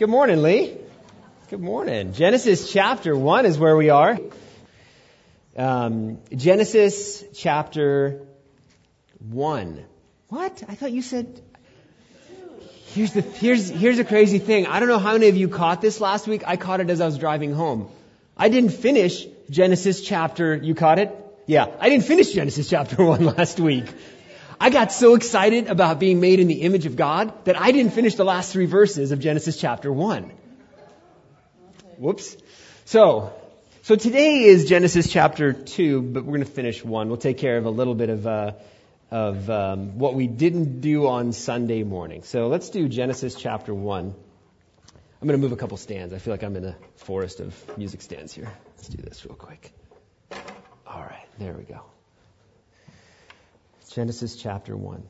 Good morning, Lee. Good morning. Genesis chapter 1 is where we are. Genesis chapter 1. What? I thought you said... Here's a crazy thing. I don't know how many of you caught this last week. I caught it as I was driving home. I didn't finish Genesis chapter... You caught it? Yeah. I didn't finish Genesis chapter 1 last week. I got so excited about being made in the image of God that I didn't finish the last 3 verses of Genesis chapter 1. Whoops. So today is Genesis chapter 2, but we're going to finish 1. We'll take care of a little bit of what we didn't do on Sunday morning. So let's do Genesis chapter 1. I'm going to move a couple stands. I feel like I'm in a forest of music stands here. Let's do this real quick. All right, there we go. Genesis chapter 1.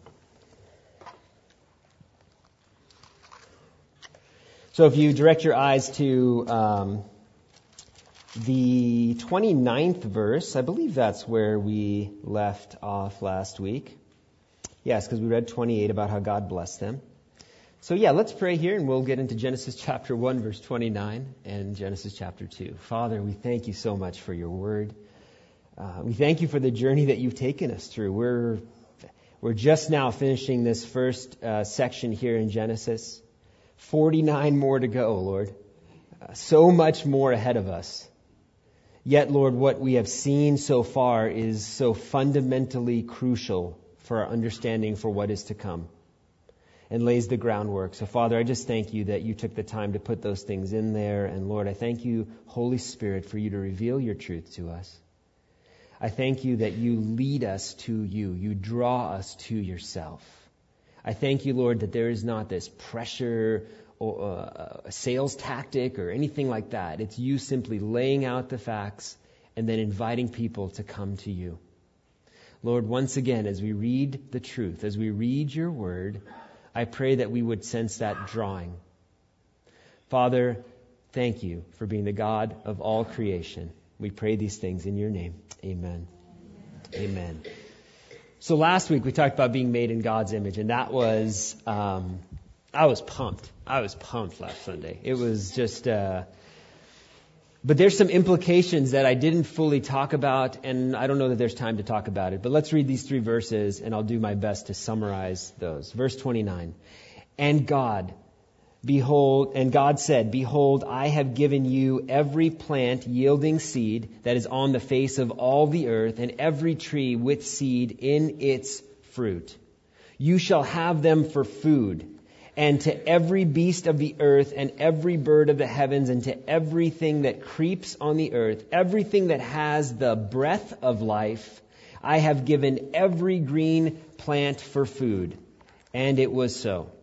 So if you direct your eyes to the 29th verse, I believe that's where we left off last week. Yes, because we read 28 about how God blessed them. So yeah, let's pray here and we'll get into Genesis chapter 1, verse 29 and Genesis chapter 2. Father, we thank you so much for your word. We thank you for the journey that you've taken us through. We're just now finishing this first section here in Genesis. 49 more to go, Lord. So much more ahead of us. Yet, Lord, what we have seen so far is so fundamentally crucial for our understanding for what is to come and lays the groundwork. So, Father, I just thank you that you took the time to put those things in there. And, Lord, I thank you, Holy Spirit, for you to reveal your truth to us. I thank you that you lead us to you. You draw us to yourself. I thank you, Lord, that there is not this pressure or a sales tactic or anything like that. It's you simply laying out the facts and then inviting people to come to you. Lord, once again, as we read the truth, as we read your word, I pray that we would sense that drawing. Father, thank you for being the God of all creation. We pray these things in your name. Amen. Amen. So last week we talked about being made in God's image, and that was, I was pumped. I was pumped last Sunday. It was just, but there's some implications that I didn't fully talk about, and I don't know that there's time to talk about it. But let's read these 3 verses, and I'll do my best to summarize those. Verse 29. And God said, Behold, I have given you every plant yielding seed that is on the face of all the earth, and every tree with seed in its fruit. You shall have them for food. And to every beast of the earth, and every bird of the heavens, and to everything that creeps on the earth, everything that has the breath of life, I have given every green plant for food. And it was so.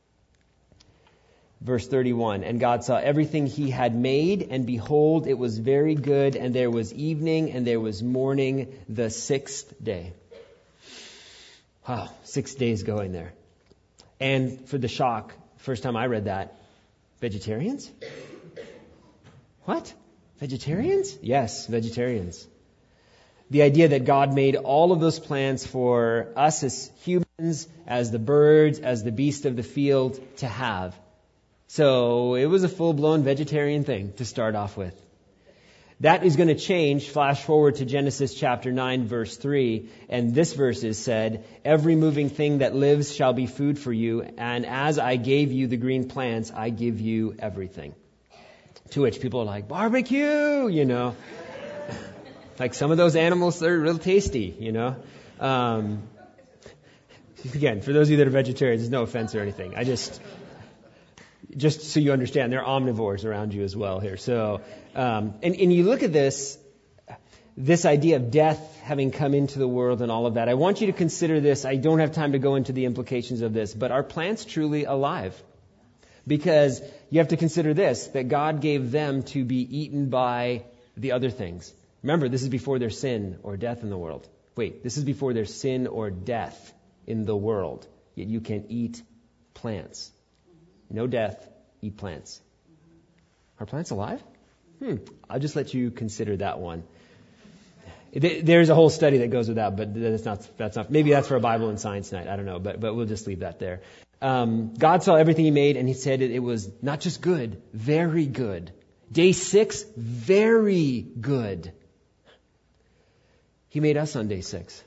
Verse 31, and God saw everything he had made, and behold, it was very good, and there was evening, and there was morning, the 6th day. Wow, 6 days going there. And for the shock, first time I read that, vegetarians? What? Vegetarians? Yes, vegetarians. The idea that God made all of those plants for us as humans, as the birds, as the beast of the field to have. So it was a full-blown vegetarian thing to start off with. That is going to change. Flash forward to Genesis chapter 9, verse 3. And this verse is said, Every moving thing that lives shall be food for you. And as I gave you the green plants, I give you everything. To which people are like, barbecue, you know. Like some of those animals, they're real tasty, you know. Again, for those of you that are vegetarians, there's no offense or anything. Just so you understand, there are omnivores around you as well here. So, and you look at this idea of death having come into the world and all of that. I want you to consider this. I don't have time to go into the implications of this, but are plants truly alive? Because you have to consider this, that God gave them to be eaten by the other things. Remember, this is before there's sin or death in the world. Wait, this is before there's sin or death in the world. Yet you can eat plants. No death, eat plants. Are plants alive? I'll just let you consider that one. There's a whole study that goes with that, but that's not. Maybe that's for a Bible and science night. I don't know, but we'll just leave that there. God saw everything He made, and He said it was not just good, very good. Day 6, very good. He made us on day 6.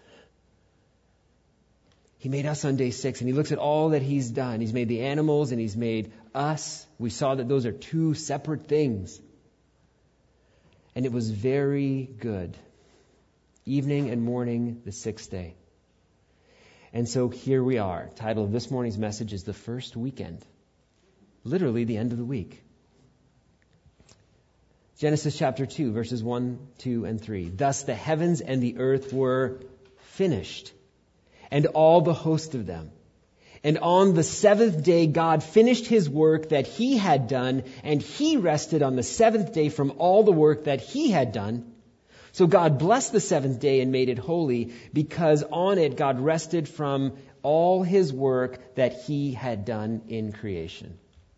He made us on day 6, and He looks at all that He's done. He's made the animals, and He's made us. We saw that those are two separate things. And it was very good. Evening and morning, the 6th day. And so here we are. Title of this morning's message is The First Weekend. Literally the end of the week. Genesis chapter 2, verses 1, 2, and 3. Thus the heavens and the earth were finished, and all the host of them. And on the 7th day God finished His work that He had done, and He rested on the 7th day from all the work that He had done. So God blessed the 7th day and made it holy, because on it God rested from all His work that He had done in creation.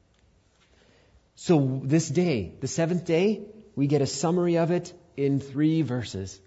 So this day, the 7th day, we get a summary of it in 3 verses.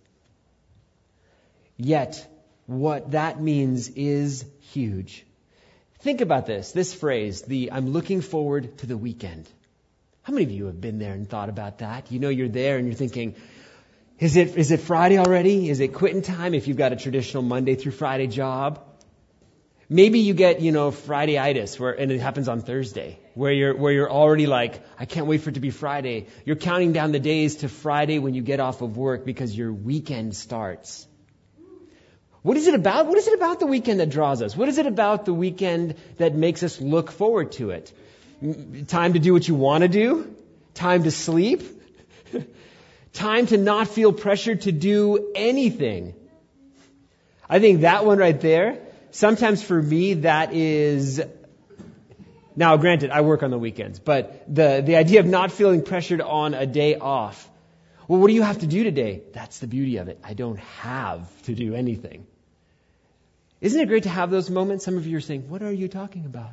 Yet, what that means is huge. Think about this phrase, I'm looking forward to the weekend. How many of you have been there and thought about that? You know you're there and you're thinking, is it Friday already? Is it quitting time if you've got a traditional Monday through Friday job? Maybe you get, Friday-itis, and it happens on Thursday, where you're already like, I can't wait for it to be Friday. You're counting down the days to Friday when you get off of work because your weekend starts. What is it about? What is it about the weekend that draws us? What is it about the weekend that makes us look forward to it? Time to do what you want to do? Time to sleep? Time to not feel pressured to do anything? I think that one right there, sometimes for me, that is... Now, granted, I work on the weekends, but the idea of not feeling pressured on a day off. Well, what do you have to do today? That's the beauty of it. I don't have to do anything. Isn't it great to have those moments? Some of you are saying, what are you talking about?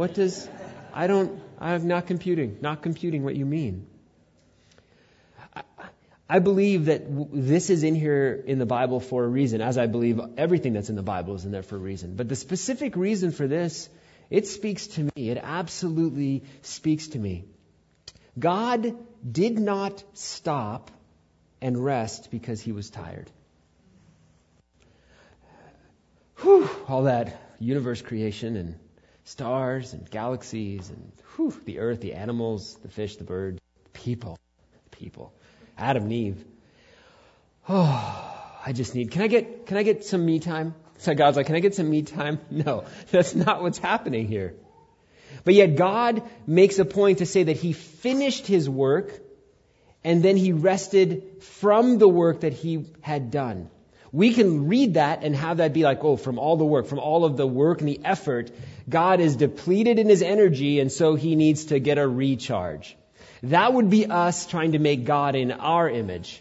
I'm not computing what you mean. I believe that this is in here in the Bible for a reason, as I believe everything that's in the Bible is in there for a reason. But the specific reason for this, it speaks to me. It absolutely speaks to me. God did not stop and rest because He was tired. All that universe creation and stars and galaxies and the earth, the animals, the fish, the birds, people. Adam and Eve. I just need, can I get some me time? So God's like, can I get some me time? No, that's not what's happening here. But yet God makes a point to say that He finished His work and then He rested from the work that He had done. We can read that and have that be like, from all the work, from all of the work and the effort, God is depleted in His energy and so He needs to get a recharge. That would be us trying to make God in our image.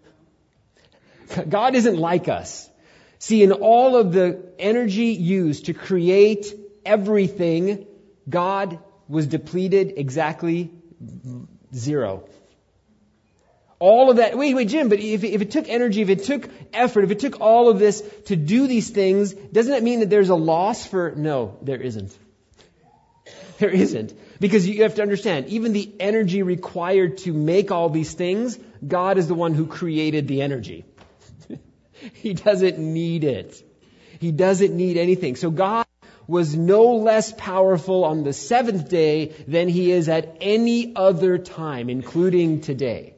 God isn't like us. See, in all of the energy used to create everything, God was depleted exactly 0. All of that. Wait, Jim, but if it took energy, if it took effort, if it took all of this to do these things, doesn't that mean that there's a loss for... No, there isn't. There isn't. Because you have to understand, even the energy required to make all these things, God is the one who created the energy. He doesn't need it. He doesn't need anything. So God was no less powerful on the 7th day than He is at any other time, including today.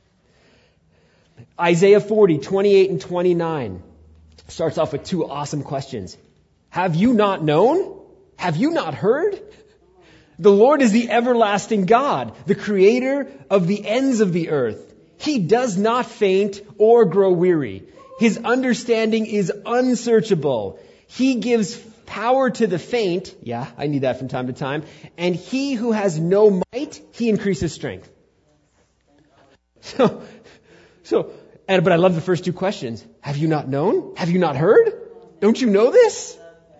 Isaiah 40, 28 and 29 starts off with 2 awesome questions. Have you not known? Have you not heard? The Lord is the everlasting God, the creator of the ends of the earth. He does not faint or grow weary. His understanding is unsearchable. He gives power to the faint. Yeah, I need that from time to time. And he who has no might, He increases strength. But I love the first 2 questions. Have you not known? Have you not heard? Don't you know this?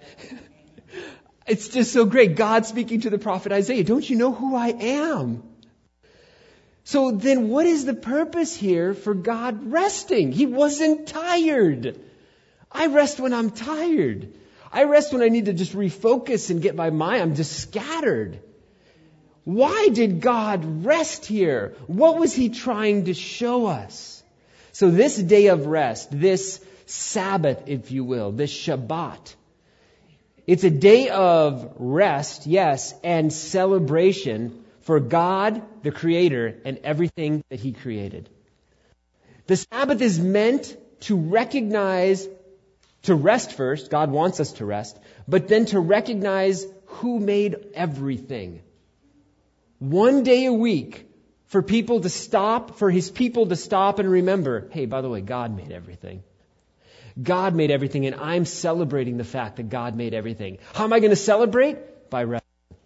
It's just so great. God speaking to the prophet Isaiah. Don't you know who I am? So then what is the purpose here for God resting? He wasn't tired. I rest when I'm tired. I rest when I need to just refocus and get my mind. I'm just scattered. Why did God rest here? What was He trying to show us? So this day of rest, this Sabbath, if you will, this Shabbat, it's a day of rest, yes, and celebration for God, the Creator, and everything that He created. The Sabbath is meant to recognize, to rest first. God wants us to rest, but then to recognize who made everything. One day a week for people to stop, for His people to stop and remember, hey, by the way, God made everything. God made everything, and I'm celebrating the fact that God made everything. How am I going to celebrate? By resting.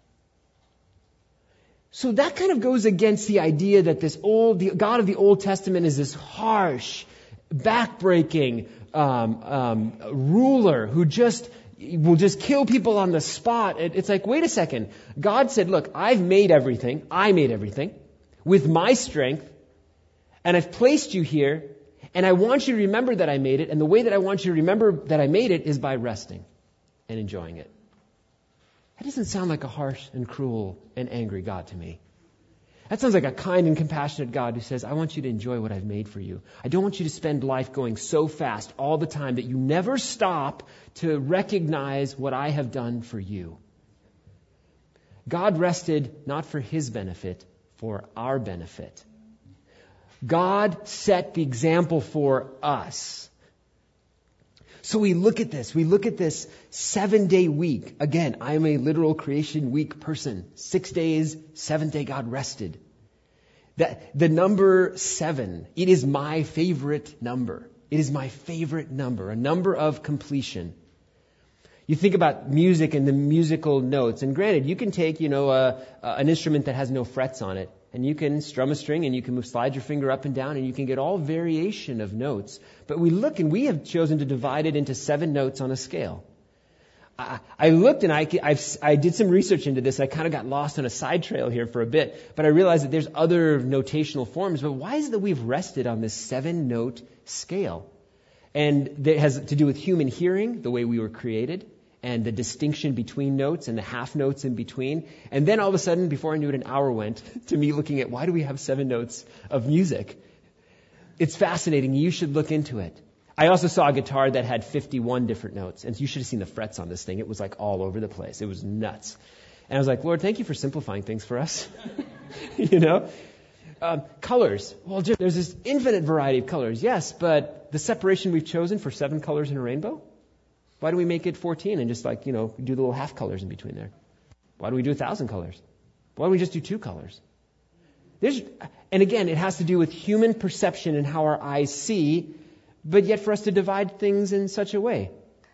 So that kind of goes against the idea that the God of the Old Testament is this harsh, backbreaking ruler who will just kill people on the spot. It's like, wait a second. God said, look, I've made everything. I made everything with my strength, and I've placed you here, and I want you to remember that I made it, and the way that I want you to remember that I made it is by resting and enjoying it. That doesn't sound like a harsh and cruel and angry God to me. That sounds like a kind and compassionate God who says, I want you to enjoy what I've made for you. I don't want you to spend life going so fast all the time that you never stop to recognize what I have done for you. God rested not for His benefit, for our benefit. God set the example for us. So we look at this 7-day week. Again, I am a literal creation week person. 6 days, 7th day God rested. The number 7, it is my favorite number. It is my favorite number, a number of completion. You think about music and the musical notes, and granted, you can take, an instrument that has no frets on it, and you can strum a string, and you can slide your finger up and down, and you can get all variation of notes. But we look, and we have chosen to divide it into 7 notes on a scale. I looked, and I did some research into this. I kind of got lost on a side trail here for a bit, but I realized that there's other notational forms. But why is it that we've rested on this 7-note scale? And it has to do with human hearing, the way we were created, and the distinction between notes and the half notes in between. And then all of a sudden, before I knew it, an hour went to me looking at why do we have 7 notes of music? It's fascinating. You should look into it. I also saw a guitar that had 51 different notes. And you should have seen the frets on this thing. It was like all over the place. It was nuts. And I was like, Lord, thank you for simplifying things for us. Colors. Well, there's this infinite variety of colors. Yes, but the separation we've chosen for 7 colors in a rainbow? Why do we make it 14 and just do the little half colors in between there? Why do we do 1,000 colors? Why don't we just do 2 colors? And again, it has to do with human perception and how our eyes see, but yet for us to divide things in such a way.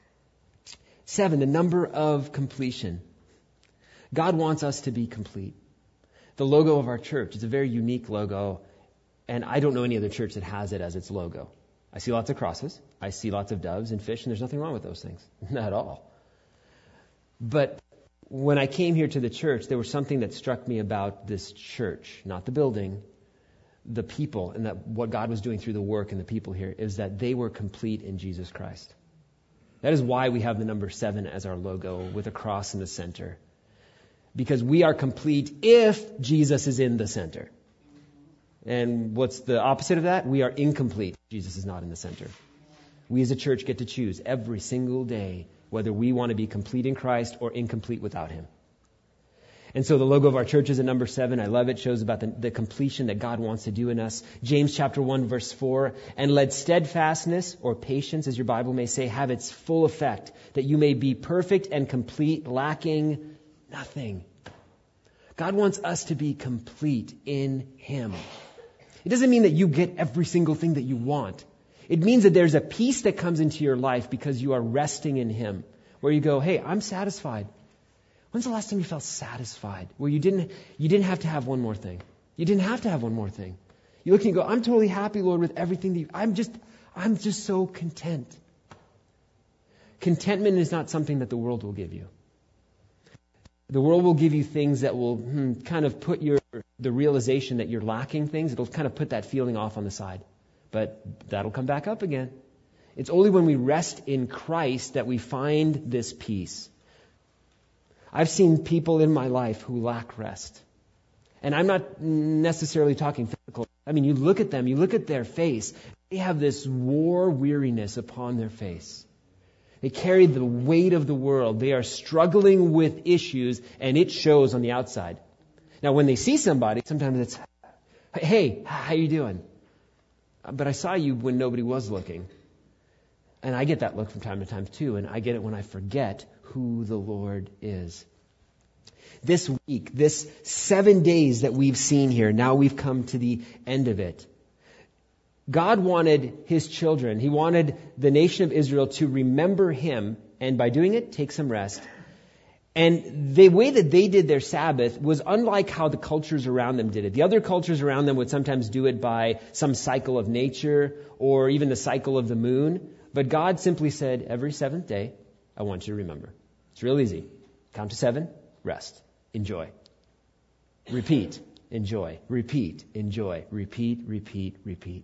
7, the number of completion. God wants us to be complete. The logo of our church is a very unique logo, and I don't know any other church that has it as its logo. I see lots of crosses. I see lots of doves and fish, and there's nothing wrong with those things. Not at all. But when I came here to the church, there was something that struck me about this church, not the building, the people, and that what God was doing through the work and the people here is that they were complete in Jesus Christ. That is why we have the number 7 as our logo with a cross in the center. Because we are complete if Jesus is in the center. And what's the opposite of that? We are incomplete. Jesus is not in the center. We as a church get to choose every single day whether we want to be complete in Christ or incomplete without Him. And so the logo of our church is a number 7. I love it. It shows about the completion that God wants to do in us. James chapter 1 verse 4, and let steadfastness or patience, as your Bible may say, have its full effect, that you may be perfect and complete, lacking nothing. God wants us to be complete in Him. It doesn't mean that you get every single thing that you want. It means that there's a peace that comes into your life because you are resting in Him, where you go, hey, I'm satisfied. When's the last time you felt satisfied? Where you didn't have to have one more thing. You didn't have to have one more thing. You look and you go, I'm totally happy, Lord, with everything that I'm just so content. Contentment is not something that the world will give you. The world will give you things that will kind of put the realization that you're lacking things. It'll kind of put that feeling off on the side. But that'll come back up again. It's only when we rest in Christ that we find this peace. I've seen people in my life who lack rest. And I'm not necessarily talking physical. I mean, you look at them, you look at their face, they have this war weariness upon their face. They carry the weight of the world. They are struggling with issues, and it shows on the outside. Now, when they see somebody, sometimes it's, hey, how you doing? But I saw you when nobody was looking. And I get that look from time to time too, and I get it when I forget who the Lord is. This week, this 7 days that we've seen here, now we've come to the end of it. God wanted His children, He wanted the nation of Israel to remember Him, and by doing it, take some rest. And the way that they did their Sabbath was unlike how the cultures around them did it. The other cultures around them would sometimes do it by some cycle of nature or even the cycle of the moon. But God simply said, every seventh day, I want you to remember. It's real easy. Count to 7, rest, enjoy. Repeat, enjoy. Repeat, enjoy. Repeat, repeat, repeat.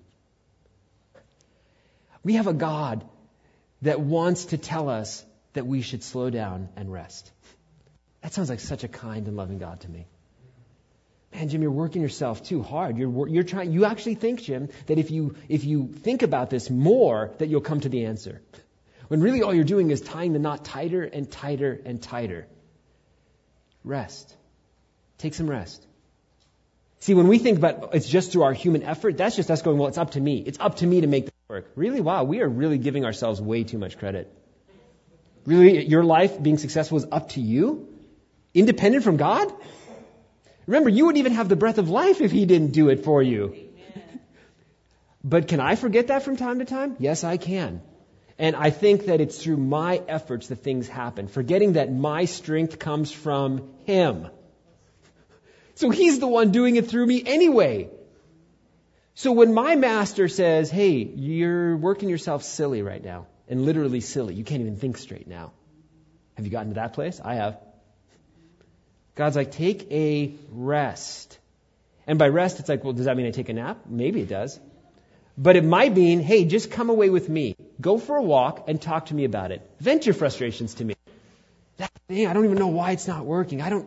We have a God that wants to tell us that we should slow down and rest. That sounds like such a kind and loving God to me. Man, Jim, you're working yourself too hard. You're trying. You actually think, Jim, that if you think about this more, that you'll come to the answer. When really all you're doing is tying the knot tighter and tighter and tighter. Rest. Take some rest. See, when we think about it's just through our human effort, that's just us going, well, it's up to me. It's up to me to make this work. Really? Wow, we are really giving ourselves way too much credit. Really, your life being successful is up to you? Independent from God? Remember, you wouldn't even have the breath of life if He didn't do it for you. Amen. But can I forget that from time to time? Yes, I can. And I think that it's through my efforts that things happen, forgetting that my strength comes from Him. So He's the one doing it through me anyway. So when my master says, hey, you're working yourself silly right now, and literally silly, you can't even think straight now. Have you gotten to that place? I have. God's like, take a rest. And by rest, it's like, well, does that mean I take a nap? Maybe it does. But it might mean, hey, just come away with me. Go for a walk and talk to me about it. Vent your frustrations to me. That thing, I don't even know why it's not working. I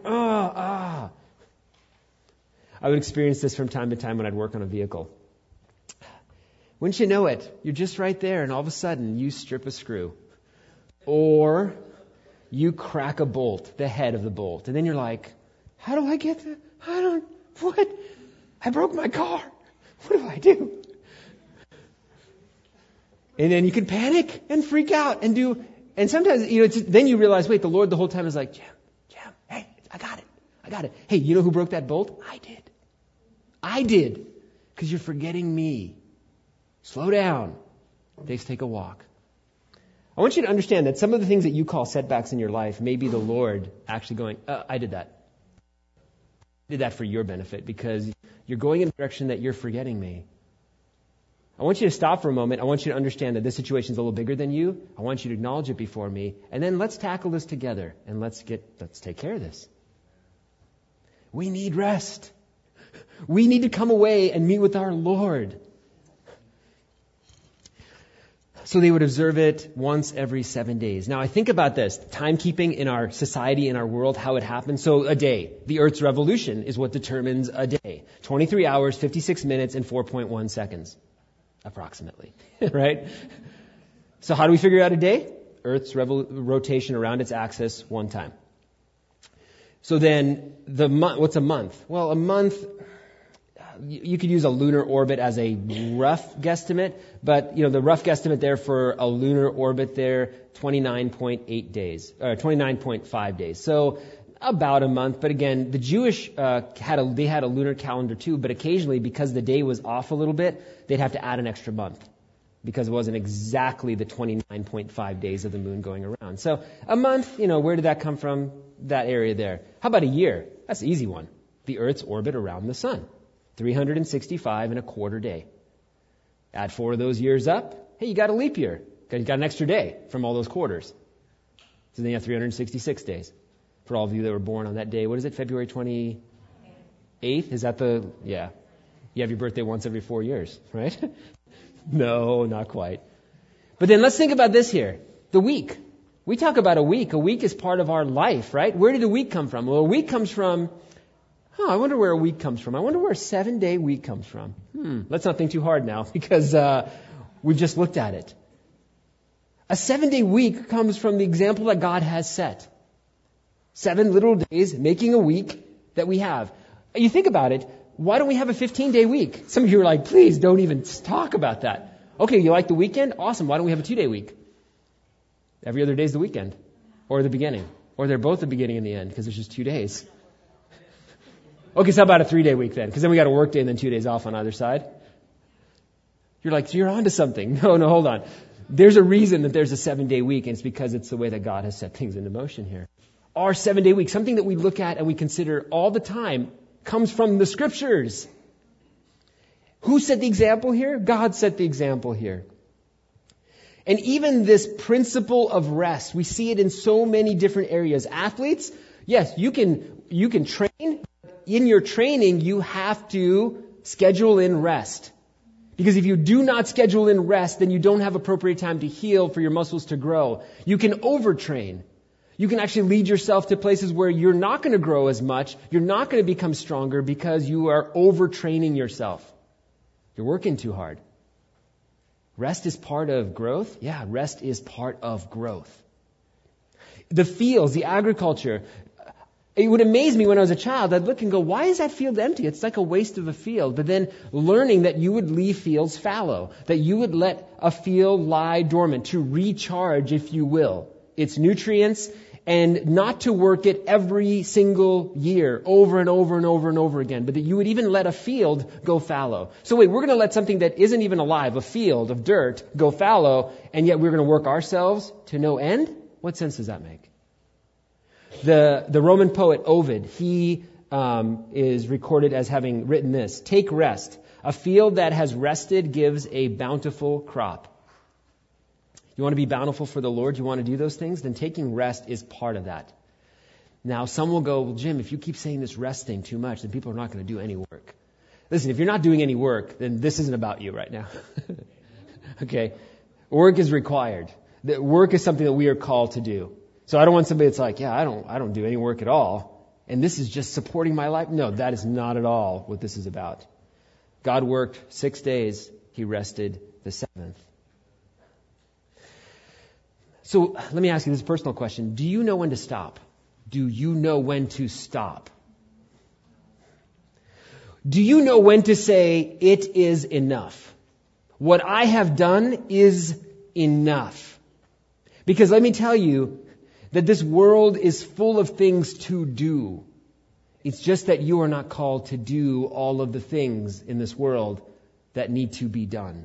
would experience this from time to time when I'd work on a vehicle. Wouldn't you know it? You're just right there, and all of a sudden, you strip a screw. Or you crack a bolt, the head of the bolt. And then you're like, how do I get that? What? I broke my car. What do I do? And then you can panic and freak out and sometimes, then you realize, wait, the Lord the whole time is like, Jim, hey, I got it. Hey, you know who broke that bolt? I did. Because you're forgetting me. Slow down. Take a walk. I want you to understand that some of the things that you call setbacks in your life may be the Lord actually going, I did that. I did that for your benefit because you're going in a direction that you're forgetting me. I want you to stop for a moment. I want you to understand that this situation is a little bigger than you. I want you to acknowledge it before me. And then let's tackle this together and let's take care of this. We need rest. We need to come away and meet with our Lord. So they would observe it once every 7 days. Now I think about this, timekeeping in our society, in our world, how it happens. So a day, the Earth's revolution is what determines a day. 23 hours, 56 minutes, and 4.1 seconds, approximately, right? So how do we figure out a day? Earth's rotation around its axis one time. So then what's a month? Well, a month, you could use a lunar orbit as a rough guesstimate, but the rough guesstimate there for a lunar orbit there, 29.8 days, or 29.5 days. So about a month. But again, the Jewish had a lunar calendar too, but occasionally because the day was off a little bit, they'd have to add an extra month because it wasn't exactly the 29.5 days of the moon going around. So a month, where did that come from? That area there. How about a year? That's an easy one. The Earth's orbit around the sun. 365 and a quarter day. Add 4 of those years up. Hey, you got a leap year. You got an extra day from all those quarters. So then you have 366 days. For all of you that were born on that day, what is it, February 28th? Is that yeah. You have your birthday once every 4 years, right? No, not quite. But then let's think about this here. The week. We talk about a week. A week is part of our life, right? Where did a week come from? Well, a week comes from, I wonder where a week comes from. I wonder where a 7-day week comes from. Let's not think too hard now because we've just looked at it. A 7-day week comes from the example that God has set. 7 literal days making a week that we have. You think about it, why don't we have a 15-day week? Some of you are like, please don't even talk about that. Okay, you like the weekend? Awesome. Why don't we have a 2-day week? Every other day is the weekend. Or the beginning. Or they're both the beginning and the end because there's just 2 days. Okay, so how about a 3-day week then? Because then we got a work day and then 2 days off on either side. You're like, you're on to something. No, hold on. There's a reason that there's a 7-day week, and it's because it's the way that God has set things into motion here. Our 7-day week, something that we look at and we consider all the time, comes from the Scriptures. Who set the example here? God set the example here. And even this principle of rest, we see it in so many different areas. Athletes, yes, you can train. In your training, you have to schedule in rest. Because if you do not schedule in rest, then you don't have appropriate time to heal for your muscles to grow. You can overtrain. You can actually lead yourself to places where you're not going to grow as much. You're not going to become stronger because you are overtraining yourself. You're working too hard. Rest is part of growth? Yeah, rest is part of growth. The fields, the agriculture. It would amaze me when I was a child. I'd look and go, why is that field empty? It's like a waste of a field. But then learning that you would leave fields fallow, that you would let a field lie dormant to recharge, if you will, its nutrients, and not to work it every single year over and over and over and over again, but that you would even let a field go fallow. So wait, we're going to let something that isn't even alive, a field of dirt, go fallow, and yet we're going to work ourselves to no end? What sense does that make? The Roman poet Ovid, he is recorded as having written this: "Take rest. A field that has rested gives a bountiful crop." You want to be bountiful for the Lord? You want to do those things? Then taking rest is part of that. Now, some will go, well, Jim, if you keep saying this rest thing too much, then people are not going to do any work. Listen, if you're not doing any work, then this isn't about you right now. Okay? Work is required. The work is something that we are called to do. So I don't want somebody that's like, yeah, I don't do any work at all, and this is just supporting my life. No, that is not at all what this is about. God worked 6 days. He rested the 7th. So let me ask you this personal question. Do you know when to stop? Do you know when to stop? Do you know when to say, it is enough? What I have done is enough. Because let me tell you that this world is full of things to do. It's just that you are not called to do all of the things in this world that need to be done.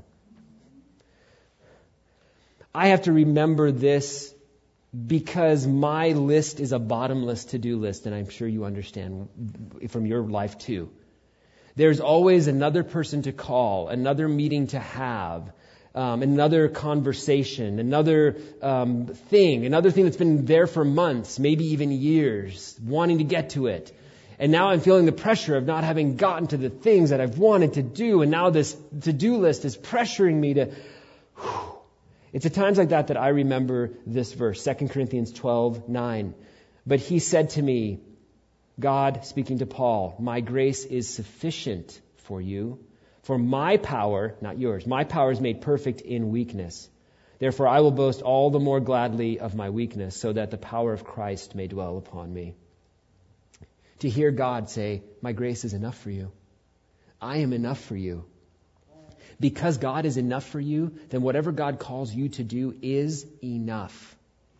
I have to remember this because my list is a bottomless to-do list, and I'm sure you understand from your life too. There's always another person to call, another meeting to have, another conversation, another thing that's been there for months, maybe even years, wanting to get to it. And now I'm feeling the pressure of not having gotten to the things that I've wanted to do, and now this to-do list is pressuring me to... It's at times like that I remember this verse, 2 Corinthians 12:9. But he said to me, God speaking to Paul, my grace is sufficient for you, for my power, not yours, my power is made perfect in weakness. Therefore I will boast all the more gladly of my weakness, so that the power of Christ may dwell upon me. To hear God say, my grace is enough for you. I am enough for you. Because God is enough for you, then whatever God calls you to do is enough.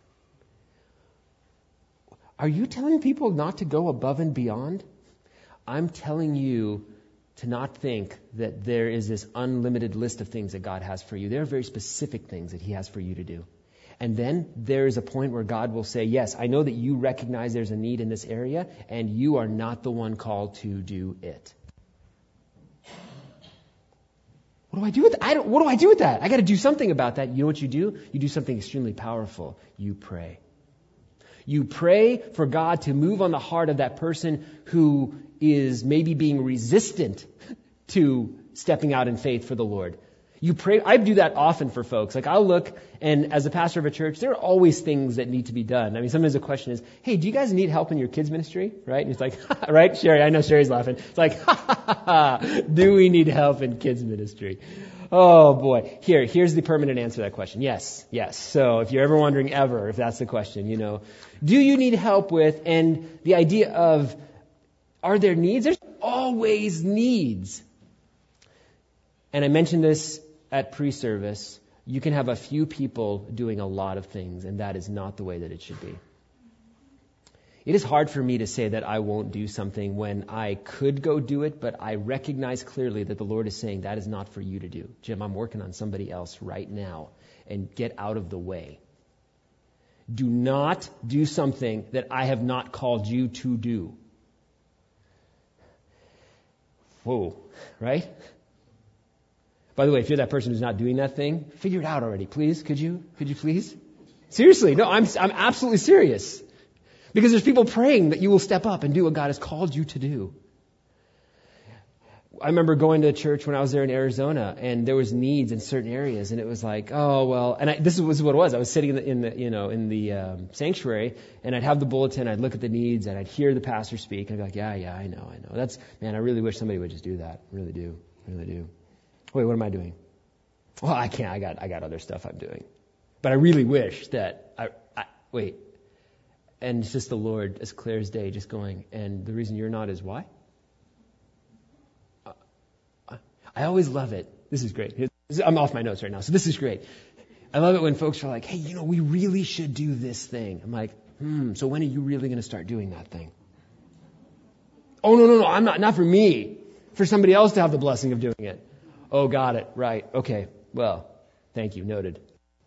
Are you telling people not to go above and beyond? I'm telling you to not think that there is this unlimited list of things that God has for you. There are very specific things that He has for you to do. And then there is a point where God will say, yes, I know that you recognize there's a need in this area, and you are not the one called to do it. What do I do with that? What do I do with that? I got to do something about that. You know what you do? You do something extremely powerful. You pray. You pray for God to move on the heart of that person who is maybe being resistant to stepping out in faith for the Lord. You pray. I do that often for folks. Like I'll look, and as a pastor of a church, there are always things that need to be done. I mean, sometimes the question is, hey, do you guys need help in your kids' ministry? Right? And it's like, right? Sherry, I know Sherry's laughing. It's like, do we need help in kids' ministry? Oh boy. Here's the permanent answer to that question. Yes. So if you're ever wondering if that's the question, do you need help with, and the idea of, are there needs? There's always needs. And I mentioned this at pre-service. You can have a few people doing a lot of things, and that is not the way that it should be. It is hard for me to say that I won't do something when I could go do it, but I recognize clearly that the Lord is saying that is not for you to do. Jim, I'm working on somebody else right now, and get out of the way. Do not do something that I have not called you to do. Whoa, right? By the way, if you're that person who's not doing that thing, figure it out already, please. Could you please? Seriously, no, I'm absolutely serious. Because there's people praying that you will step up and do what God has called you to do. I remember going to a church when I was there in Arizona, and there was needs in certain areas, and it was like, oh well. And this was what it was. I was sitting in the sanctuary, and I'd have the bulletin, I'd look at the needs, and I'd hear the pastor speak, and I'd be like, yeah, I know. I really wish somebody would just do that. Really do. Wait, what am I doing? Well, I can't. I got other stuff I'm doing. But I really wish that wait. And it's just the Lord, as clear as day, just going, and the reason you're not is why? I always love it. This is great. I'm off my notes right now, so this is great. I love it when folks are like, hey, we really should do this thing. I'm like, so when are you really going to start doing that thing? Oh, no, I'm not for me. For somebody else to have the blessing of doing it. Oh, got it. Right. Okay. Well, thank you. Noted.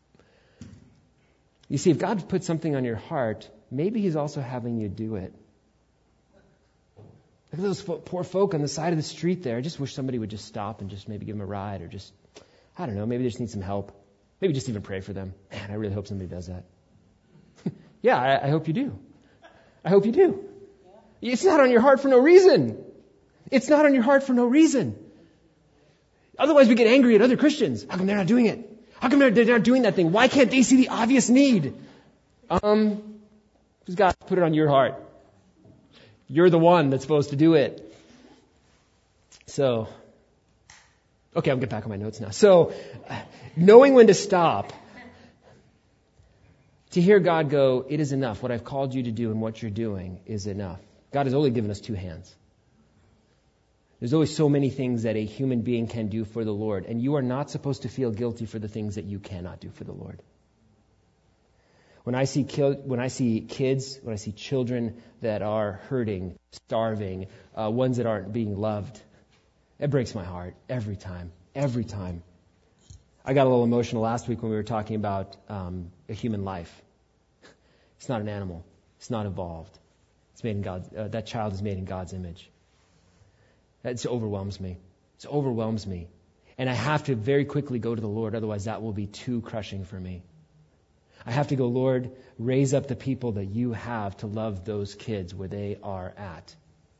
You see, if God puts something on your heart, maybe He's also having you do it. Look at those poor folk on the side of the street there. I just wish somebody would just stop and just maybe give them a ride, or just, I don't know, maybe they just need some help. Maybe just even pray for them. Man, I really hope somebody does that. Yeah, I hope you do. I hope you do. It's not on your heart for no reason. It's not on your heart for no reason. Otherwise, we get angry at other Christians. How come they're not doing it? How come they're not doing that thing? Why can't they see the obvious need? Because God put it on your heart. You're the one that's supposed to do it. So, okay, I'll get back on my notes now. So, knowing when to stop, to hear God go, it is enough. What I've called you to do and what you're doing is enough. God has only given us two hands. There's always so many things that a human being can do for the Lord, and you are not supposed to feel guilty for the things that you cannot do for the Lord. When I see kids, when I see children that are hurting, starving, ones that aren't being loved, it breaks my heart every time. I got a little emotional last week when we were talking about a human life. It's not an animal. It's not evolved. It's made in God's. That child is made in God's image. It overwhelms me. It overwhelms me. And I have to very quickly go to the Lord, otherwise that will be too crushing for me. I have to go, Lord, raise up the people that you have to love those kids where they are at.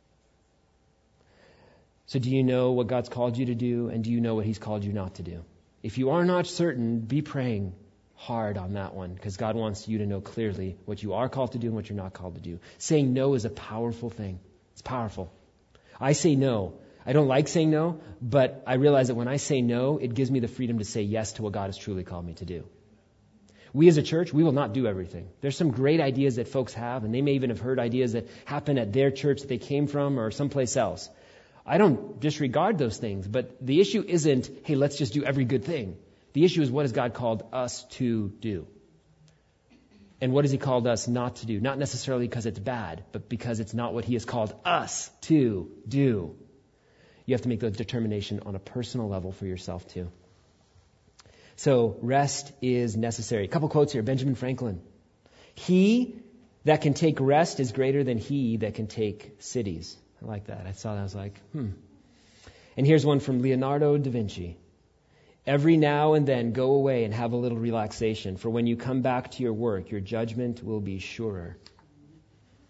So do you know what God's called you to do, and do you know what He's called you not to do? If you are not certain, be praying hard on that one, because God wants you to know clearly what you are called to do and what you're not called to do. Saying no is a powerful thing. It's powerful. I say no. I don't like saying no, but I realize that when I say no, it gives me the freedom to say yes to what God has truly called me to do. We as a church, we will not do everything. There's some great ideas that folks have, and they may even have heard ideas that happen at their church that they came from or someplace else. I don't disregard those things, but the issue isn't, hey, let's just do every good thing. The issue is, what has God called us to do? And what has He called us not to do? Not necessarily because it's bad, but because it's not what He has called us to do. You have to make the determination on a personal level for yourself too. So rest is necessary. A couple quotes here. Benjamin Franklin. He that can take rest is greater than he that can take cities. I like that. I saw that. I was like, And here's one from Leonardo da Vinci. Every now and then go away and have a little relaxation, for when you come back to your work, your judgment will be surer.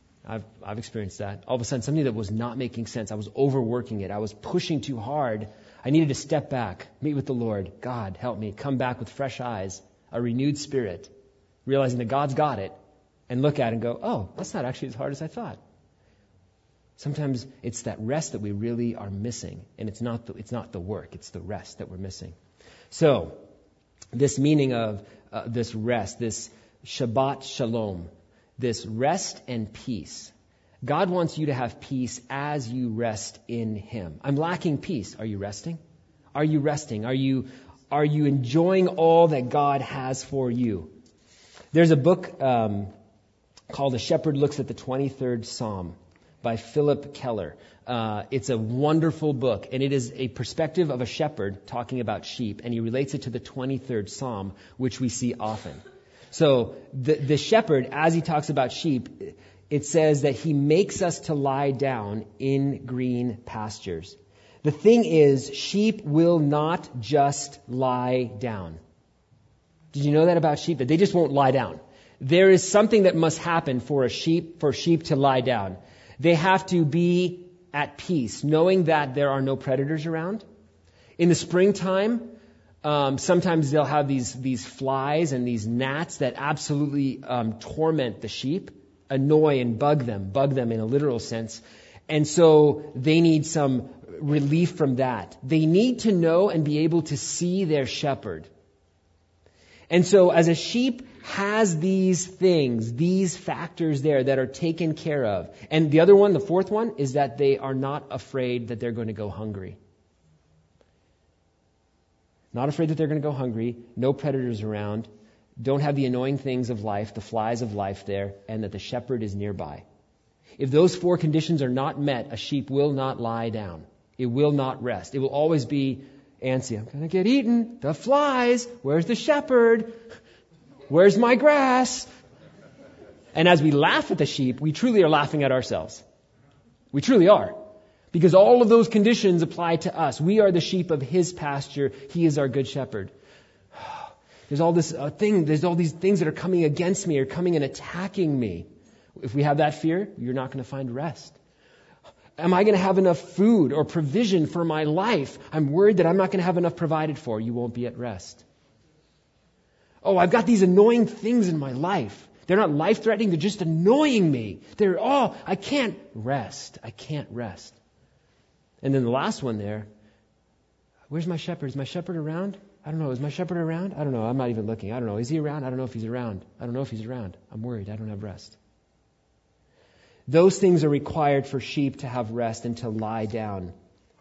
I've experienced that. All of a sudden, something that was not making sense, I was overworking it. I was pushing too hard. I needed to step back, meet with the Lord. God, help me. Come back with fresh eyes, a renewed spirit, realizing that God's got it, and look at it and go, oh, that's not actually as hard as I thought. Sometimes it's that rest that we really are missing, and it's not the work, it's the rest that we're missing. So, this meaning of this rest, this Shabbat Shalom, this rest and peace. God wants you to have peace as you rest in Him. I'm lacking peace. Are you resting? Are you resting? Are you enjoying all that God has for you? There's a book called A Shepherd Looks at the 23rd Psalm by Philip Keller. It's a wonderful book, and it is a perspective of a shepherd talking about sheep, and he relates it to the 23rd Psalm, which we see often. So the shepherd, as he talks about sheep, it says that he makes us to lie down in green pastures. The thing is, sheep will not just lie down. Did you know that about sheep? That they just won't lie down. There is something that must happen for sheep to lie down. They have to be at peace, knowing that there are no predators around. In the springtime, sometimes they'll have these flies and these gnats that absolutely torment the sheep, annoy and bug them in a literal sense. And so they need some relief from that. They need to know and be able to see their shepherd. And so as a sheep has these things, these factors there that are taken care of. And the other one, the fourth one, is that they are not afraid that they're going to go hungry. Not afraid that they're going to go hungry, no predators around, don't have the annoying things of life, the flies of life there, and that the shepherd is nearby. If those four conditions are not met, a sheep will not lie down. It will not rest. It will always be antsy. I'm going to get eaten. The flies. Where's the shepherd? Where's my grass? And as we laugh at the sheep, we truly are laughing at ourselves. We truly are. Because all of those conditions apply to us. We are the sheep of His pasture. He is our good shepherd. There's all these things that are coming against me or coming and attacking me. If we have that fear, you're not going to find rest. Am I going to have enough food or provision for my life? I'm worried that I'm not going to have enough provided for. You won't be at rest. Oh, I've got these annoying things in my life. They're not life-threatening. They're just annoying me. I can't rest. I can't rest. And then the last one there, where's my shepherd? Is my shepherd around? I don't know. Is my shepherd around? I don't know. I'm not even looking. I don't know. Is he around? I don't know if he's around. I don't know if he's around. I'm worried. I don't have rest. Those things are required for sheep to have rest and to lie down.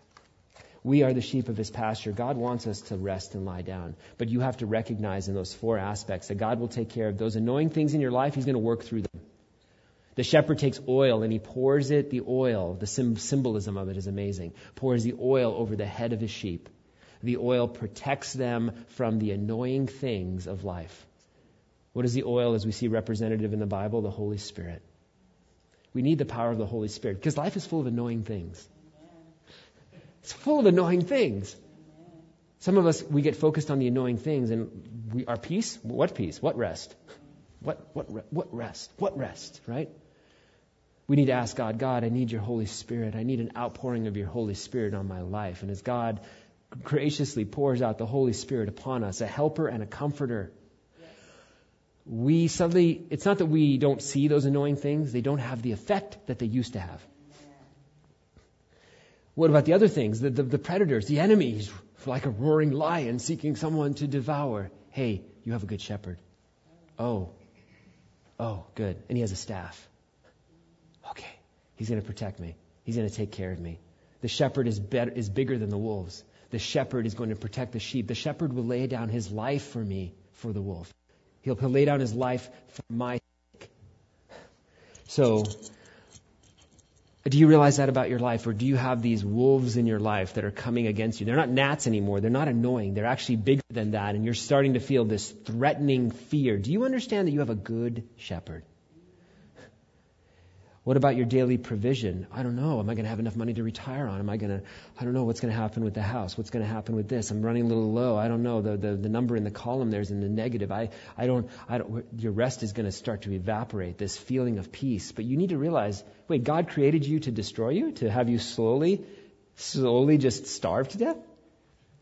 We are the sheep of His pasture. God wants us to rest and lie down. But you have to recognize in those four aspects that God will take care of those annoying things in your life. He's going to work through them. The shepherd takes oil and he pours it, the oil, the symbolism of it is amazing, pours the oil over the head of his sheep. The oil protects them from the annoying things of life. What is the oil as we see representative in the Bible? The Holy Spirit. We need the power of the Holy Spirit because life is full of annoying things. It's full of annoying things. Some of us, we get focused on the annoying things and our peace, what peace? What rest? What rest? What rest, right? We need to ask God, I need your Holy Spirit. I need an outpouring of your Holy Spirit on my life. And as God graciously pours out the Holy Spirit upon us, a helper and a comforter, it's not that we don't see those annoying things. They don't have the effect that they used to have. What about the other things? The predators, the enemies, like a roaring lion seeking someone to devour. Hey, you have a good shepherd. Oh, good. And he has a staff. Okay, he's going to protect me. He's going to take care of me. The shepherd is bigger than the wolves. The shepherd is going to protect the sheep. The shepherd will lay down his life for me, for the wolf. He'll lay down his life for my sake. So, do you realize that about your life? Or do you have these wolves in your life that are coming against you? They're not gnats anymore. They're not annoying. They're actually bigger than that. And you're starting to feel this threatening fear. Do you understand that you have a good shepherd? What about your daily provision? I don't know. Am I going to have enough money to retire on? I don't know what's going to happen with the house. What's going to happen with this? I'm running a little low. I don't know. The number in the column there is in the negative. Your rest is going to start to evaporate, this feeling of peace. But you need to realize, God created you to destroy you, to have you slowly just starve to death?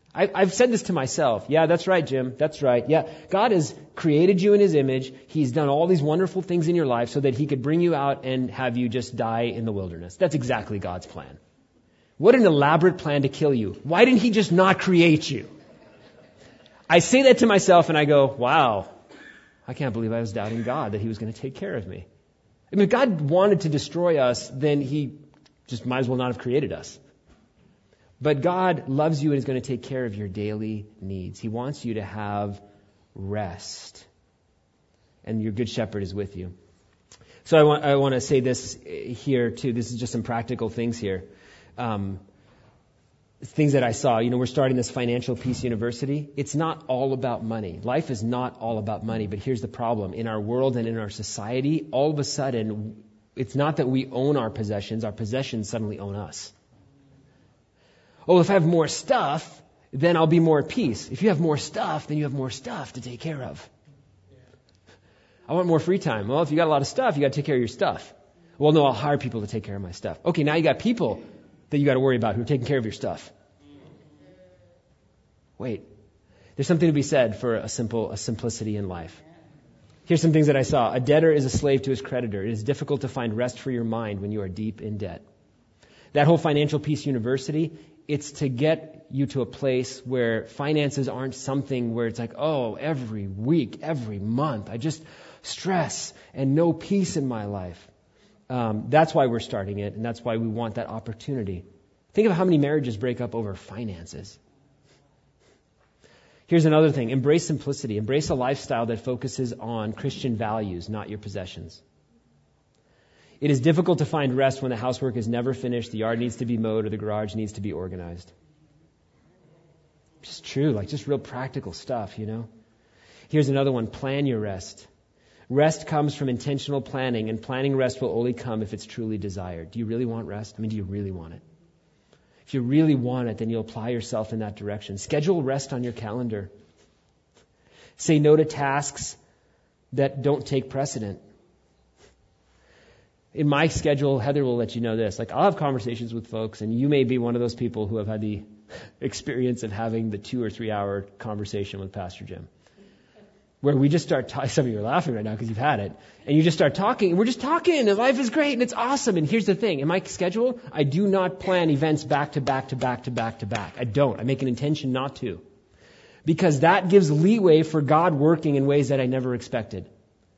I've said this to myself. Yeah, that's right, Jim. That's right. Yeah, God has created you in His image. He's done all these wonderful things in your life so that He could bring you out and have you just die in the wilderness. That's exactly God's plan. What an elaborate plan to kill you. Why didn't He just not create you? I say that to myself and I go, wow, I can't believe I was doubting God that He was going to take care of me. I mean, if God wanted to destroy us, then He just might as well not have created us. But God loves you and is going to take care of your daily needs. He wants you to have rest. And your good shepherd is with you. So I want to say this here too. This is just some practical things here. Things that I saw. We're starting this Financial Peace University. It's not all about money. Life is not all about money. But here's the problem. In our world and in our society, all of a sudden, it's not that we own our possessions suddenly own us. Oh, if I have more stuff, then I'll be more at peace. If you have more stuff, then you have more stuff to take care of. I want more free time. Well, if you got a lot of stuff, you got to take care of your stuff. Well, no, I'll hire people to take care of my stuff. Okay, now you got people that you got to worry about who are taking care of your stuff. Wait, there's something to be said for a simplicity in life. Here's some things that I saw. A debtor is a slave to his creditor. It is difficult to find rest for your mind when you are deep in debt. That whole Financial Peace University, it's to get you to a place where finances aren't something where it's like, oh, every week, every month, I just stress and no peace in my life. That's why we're starting it, and that's why we want that opportunity. Think of how many marriages break up over finances. Here's another thing. Embrace simplicity. Embrace a lifestyle that focuses on Christian values, not your possessions. It is difficult to find rest when the housework is never finished, the yard needs to be mowed, or the garage needs to be organized. Just true, just real practical stuff, Here's another one. Plan your rest. Rest comes from intentional planning, and planning rest will only come if it's truly desired. Do you really want rest? Do you really want it? If you really want it, then you'll apply yourself in that direction. Schedule rest on your calendar. Say no to tasks that don't take precedent. In my schedule, Heather will let you know this. I'll have conversations with folks, and you may be one of those people who have had the experience of having the 2 or 3 hour conversation with Pastor Jim. Where we just start talking, some of you are laughing right now because you've had it, and you just start talking, and we're just talking, and life is great, and it's awesome. And here's the thing, in my schedule, I do not plan events back to back to back to back to back. I don't. I make an intention not to. Because that gives leeway for God working in ways that I never expected.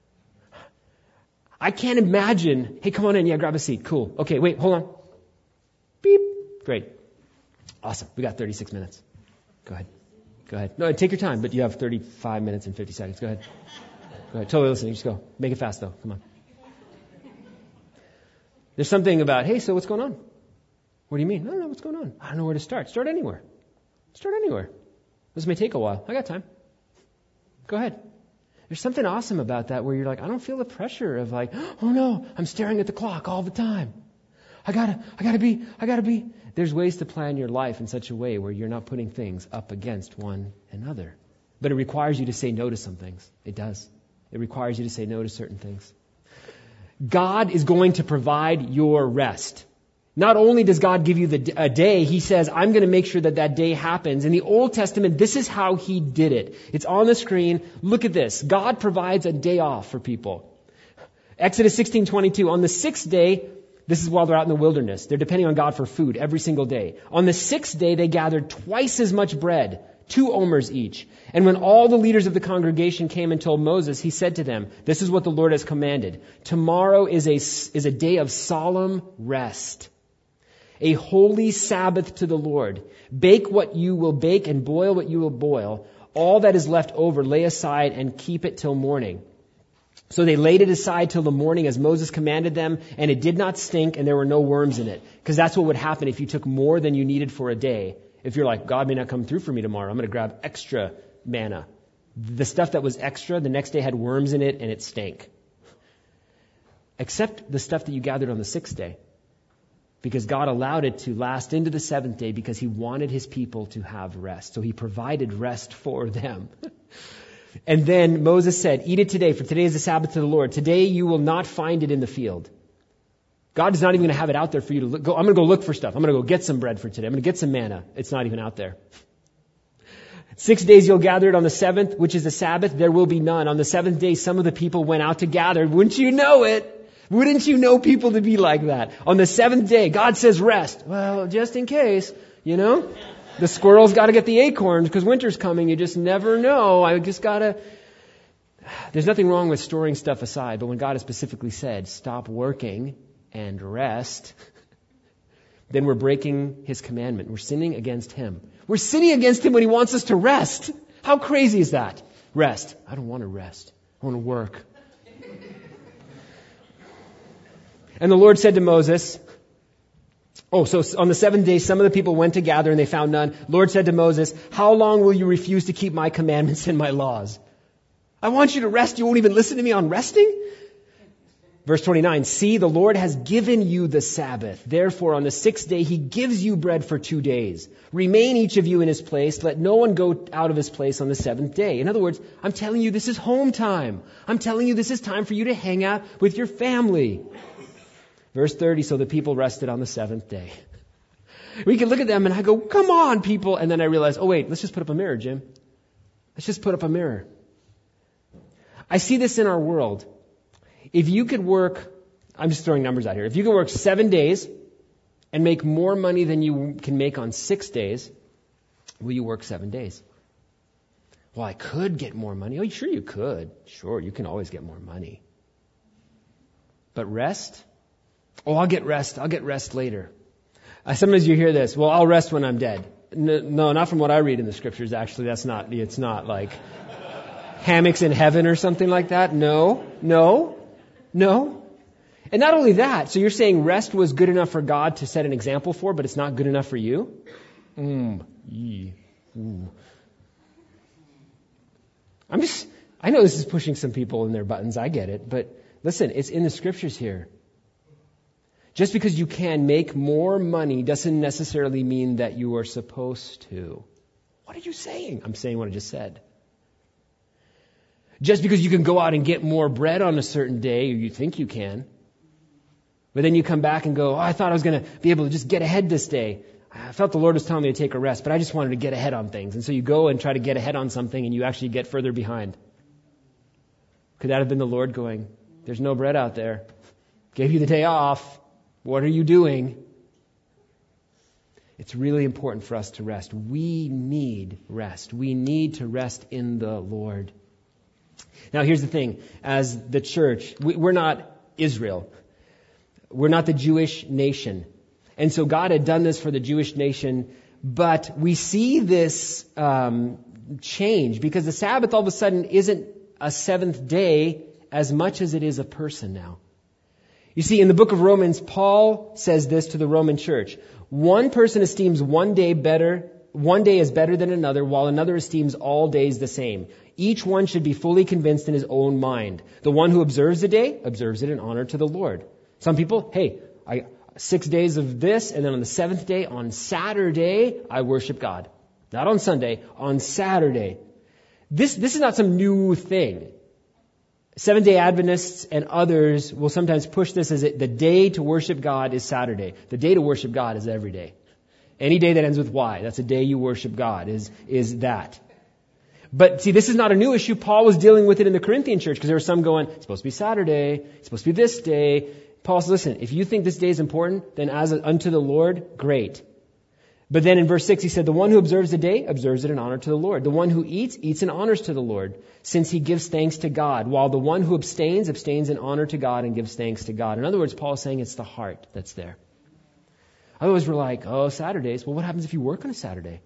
I can't imagine, hey, come on in, yeah, grab a seat, cool. Okay, wait, hold on. Beep. Great. Awesome. We got 36 minutes. Go ahead. No, take your time, but you have 35 minutes and 50 seconds. Go ahead. Totally listening. Just go. Make it fast, though. Come on. There's something about, hey, so what's going on? What do you mean? I don't know what's going on. I don't know where to start. Start anywhere. This may take a while. I got time. Go ahead. There's something awesome about that where you're like, I don't feel the pressure of oh no, I'm staring at the clock all the time. I gotta be. There's ways to plan your life in such a way where you're not putting things up against one another. But it requires you to say no to some things. It does. It requires you to say no to certain things. God is going to provide your rest. Not only does God give you a day, He says, I'm going to make sure that day happens. In the Old Testament, this is how He did it. It's on the screen. Look at this. God provides a day off for people. Exodus 16:22. On the 6th day, this is while they're out in the wilderness. They're depending on God for food every single day. On the 6th day, they gathered twice as much bread, 2 omers each. And when all the leaders of the congregation came and told Moses, he said to them, this is what the Lord has commanded. Tomorrow is a day of solemn rest, a holy Sabbath to the Lord. Bake what you will bake and boil what you will boil. All that is left over, lay aside and keep it till morning. So they laid it aside till the morning as Moses commanded them, and it did not stink and there were no worms in it. Because that's what would happen if you took more than you needed for a day. If you're like, God may not come through for me tomorrow, I'm going to grab extra manna. The stuff that was extra, the next day had worms in it and it stank. Except the stuff that you gathered on the 6th day. Because God allowed it to last into the 7th day because He wanted His people to have rest. So He provided rest for them. And then Moses said, eat it today, for today is the Sabbath to the Lord. Today you will not find it in the field. God is not even going to have it out there for you to look. I'm going to go look for stuff. I'm going to go get some bread for today. I'm going to get some manna. It's not even out there. 6 days you'll gather it. On the seventh, which is the Sabbath, there will be none. On the seventh day, some of the people went out to gather. Wouldn't you know it? Wouldn't you know people to be like that? On the seventh day, God says rest. Well, just in case, the squirrel's got to get the acorns because winter's coming. You just never know. There's nothing wrong with storing stuff aside, but when God has specifically said, stop working and rest, then we're breaking His commandment. We're sinning against Him. We're sinning against Him when He wants us to rest. How crazy is that? Rest. I don't want to rest. I want to work. And the Lord said to Moses, so on the seventh day, some of the people went to gather and they found none. Lord said to Moses, how long will you refuse to keep my commandments and my laws? I want you to rest. You won't even listen to me on resting? Verse 29, see, the Lord has given you the Sabbath. Therefore, on the sixth day, He gives you bread for 2 days. Remain each of you in his place. Let no one go out of his place on the seventh day. In other words, I'm telling you this is home time. I'm telling you this is time for you to hang out with your family. Verse 30, so the people rested on the seventh day. We can look at them and I go, come on, people. And then I realize, oh wait, let's just put up a mirror, Jim. Let's just put up a mirror. I see this in our world. If you could work, I'm just throwing numbers out here. If you could work 7 days and make more money than you can make on 6 days, will you work 7 days? Well, I could get more money. Oh, sure you could. Sure, you can always get more money. But rest? Oh, I'll get rest. I'll get rest later. Sometimes you hear this. Well, I'll rest when I'm dead. No, not from what I read in the scriptures, actually. It's not like hammocks in heaven or something like that. No. And not only that, so you're saying rest was good enough for God to set an example for, but it's not good enough for you? I know this is pushing some people in their buttons. I get it. But listen, it's in the scriptures here. Just because you can make more money doesn't necessarily mean that you are supposed to. What are you saying? I'm saying what I just said. Just because you can go out and get more bread on a certain day, or you think you can, but then you come back and go, I thought I was going to be able to just get ahead this day. I felt the Lord was telling me to take a rest, but I just wanted to get ahead on things. And so you go and try to get ahead on something and you actually get further behind. Could that have been the Lord going, there's no bread out there. Gave you the day off. What are you doing? It's really important for us to rest. We need rest. We need to rest in the Lord. Now, here's the thing. As the church, we're not Israel. We're not the Jewish nation. And so God had done this for the Jewish nation, but we see this change because the Sabbath all of a sudden isn't a seventh day as much as it is a person now. You see, in the book of Romans, Paul says this to the Roman church. One person esteems one day is better than another, while another esteems all days the same. Each one should be fully convinced in his own mind. The one who observes the day, observes it in honor to the Lord. Some people, 6 days of this, and then on the seventh day, on Saturday, I worship God. Not on Sunday, on Saturday. This is not some new thing. Seventh-day Adventists and others will sometimes push this as the day to worship God is Saturday. The day to worship God is every day. Any day that ends with Y, that's a day you worship God, is that. But see, this is not a new issue. Paul was dealing with it in the Corinthian church because there were some going, it's supposed to be Saturday, it's supposed to be this day. Paul says, listen, if you think this day is important, then as unto the Lord, great. But then in verse 6 he said, the one who observes the day, observes it in honor to the Lord. The one who eats, eats in honors to the Lord, since he gives thanks to God. While the one who abstains, abstains in honor to God and gives thanks to God. In other words, Paul is saying it's the heart that's there. Otherwise we're like, Saturdays. Well, what happens if you work on a Saturday?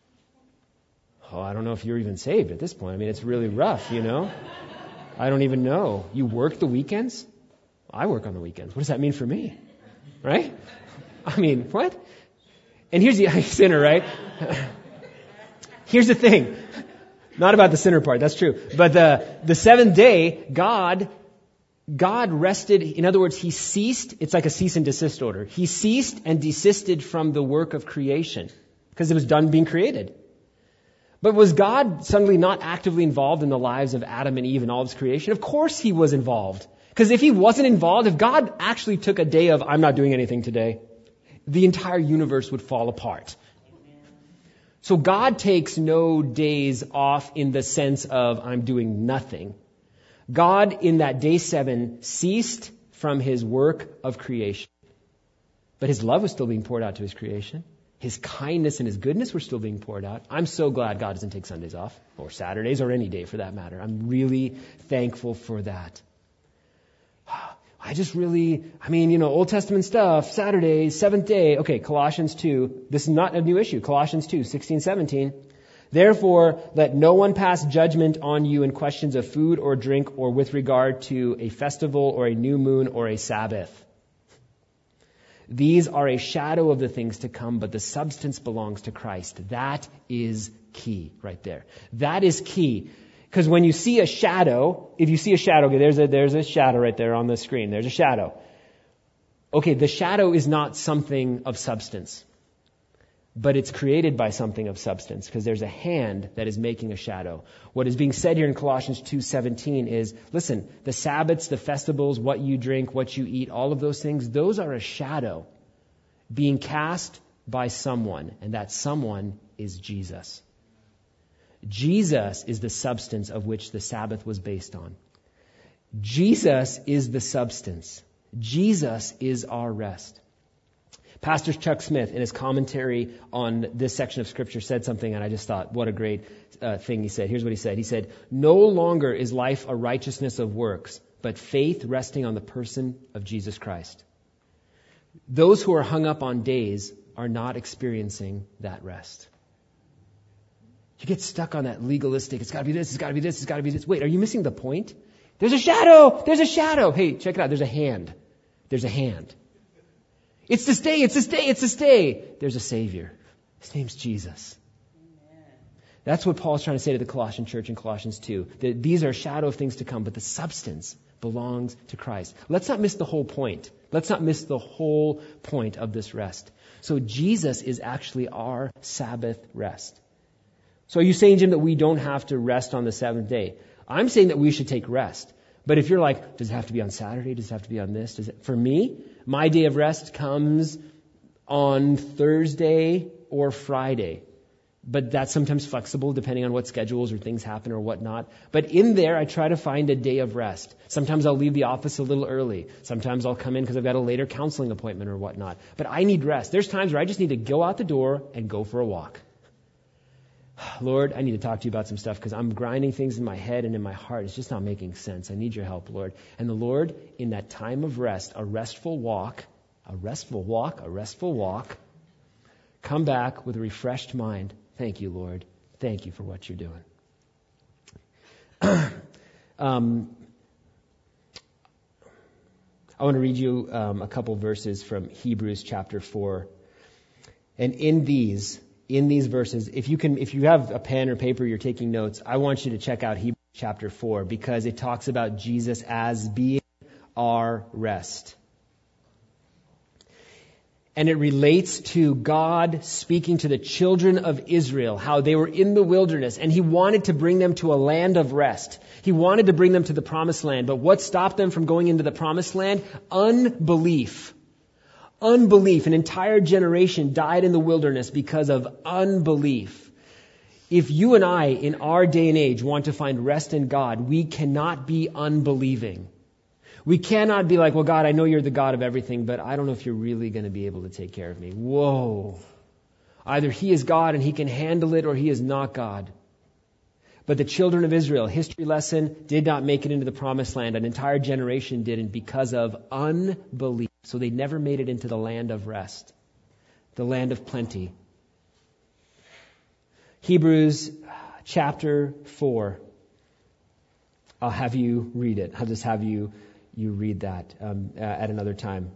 I don't know if you're even saved at this point. I mean, it's really rough, I don't even know. You work the weekends? I work on the weekends. What does that mean for me? Right? I mean, what? And here's the sinner, right? Here's the thing. Not about the sinner part, that's true. But the seventh day, God rested. In other words, He ceased. It's like a cease and desist order. He ceased and desisted from the work of creation because it was done being created. But was God suddenly not actively involved in the lives of Adam and Eve and all of His creation? Of course He was involved. Because if He wasn't involved, if God actually took a day of, I'm not doing anything today, the entire universe would fall apart. So God takes no days off in the sense of I'm doing nothing. God in that day 7 ceased from his work of creation. But his love was still being poured out to his creation. His kindness and his goodness were still being poured out. I'm so glad God doesn't take Sundays off, or Saturdays, or any day for that matter. I'm really thankful for that. Old Testament stuff, Saturday, 7th day. Okay, Colossians 2. This is not a new issue. Colossians 2, 16, 17. Therefore, let no one pass judgment on you in questions of food or drink or with regard to a festival or a new moon or a Sabbath. These are a shadow of the things to come, but the substance belongs to Christ. That is key right there. That is key. Because when you see a shadow, if you see a shadow, okay, there's a shadow right there on the screen. There's a shadow. Okay, the shadow is not something of substance. But it's created by something of substance, because there's a hand that is making a shadow. What is being said here in Colossians 2:17 is, listen, the Sabbaths, the festivals, what you drink, what you eat, all of those things, those are a shadow being cast by someone, and that someone is Jesus. Jesus is the substance of which the Sabbath was based on. Jesus is the substance. Jesus is our rest. Pastor Chuck Smith, in his commentary on this section of Scripture, said something, and I just thought, what a great thing he said. Here's what he said. He said, no longer is life a righteousness of works, but faith resting on the person of Jesus Christ. Those who are hung up on days are not experiencing that rest. You get stuck on that legalistic, it's got to be this, it's got to be this, it's got to be this. Wait, are you missing the point? There's a shadow! There's a shadow! Hey, check it out. There's a hand. There's a hand. It's this day, it's this day, it's this day. There's a Savior. His name's Jesus. Amen. That's what Paul's trying to say to the Colossian church in Colossians 2. That these are a shadow of things to come, but the substance belongs to Christ. Let's not miss the whole point. Let's not miss the whole point of this rest. So Jesus is actually our Sabbath rest. So are you saying, Jim, that we don't have to rest on the 7th day? I'm saying that we should take rest. But if you're like, does it have to be on Saturday? Does it have to be on this? For me, my day of rest comes on Thursday or Friday. But that's sometimes flexible depending on what schedules or things happen or whatnot. But in there, I try to find a day of rest. Sometimes I'll leave the office a little early. Sometimes I'll come in because I've got a later counseling appointment or whatnot. But I need rest. There's times where I just need to go out the door and go for a walk. Lord, I need to talk to you about some stuff because I'm grinding things in my head and in my heart. It's just not making sense. I need your help, Lord. And the Lord, in that time of rest, a restful walk, come back with a refreshed mind. Thank you, Lord. Thank you for what you're doing. I want to read you a couple verses from Hebrews chapter 4. And in these verses, if you have a pen or paper, you're taking notes, I want you to check out Hebrews chapter 4 because it talks about Jesus as being our rest. And it relates to God speaking to the children of Israel, how they were in the wilderness, and He wanted to bring them to a land of rest. He wanted to bring them to the promised land. But what stopped them from going into the promised land? Unbelief. Unbelief. An entire generation died in the wilderness because of unbelief. If you and I, in our day and age, want to find rest in God, we cannot be unbelieving. We cannot be like, well, God, I know you're the God of everything, but I don't know if you're really going to be able to take care of me. Whoa. Either He is God and He can handle it, or He is not God. But the children of Israel, history lesson, did not make it into the promised land. An entire generation didn't because of unbelief. So they never made it into the land of rest, the land of plenty. Hebrews chapter 4. I'll have you read it. I'll just have you read that at another time.